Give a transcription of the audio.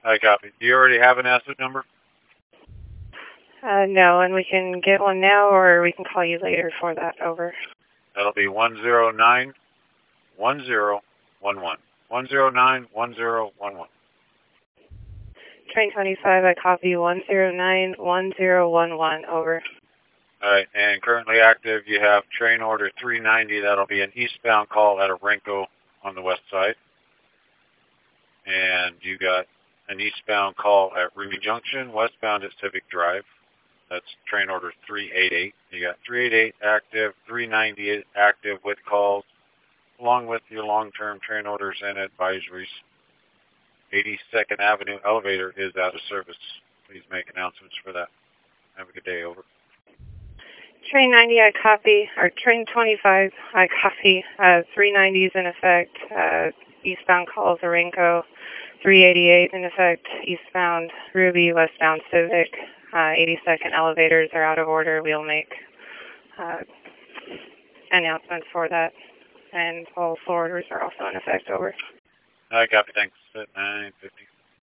I copy. Do you already have an asset number? No, and we can get one now, or we can call you later for that. Over. That'll be 109 1011. 109 1011. Train 25, I copy 109 1011. Over. All right, and currently active, you have train order 390. That'll be an eastbound call at Orenco on the west side. And you got an eastbound call at Ruby Junction, westbound at Civic Drive. That's train order 388. You got 388 active, 390 active with calls, along with your long-term train orders and advisories. 82nd Avenue elevator is out of service. Please make announcements for that. Have a good day. Over. Train 90, I copy, or train 25, I copy. 390 is in effect. Eastbound calls Orenco. 388 in effect. Eastbound Ruby, westbound Civic. 82nd elevators are out of order. We'll make announcements for that. And all floor orders are also in effect. Over. I copy. Thanks. At 9:50.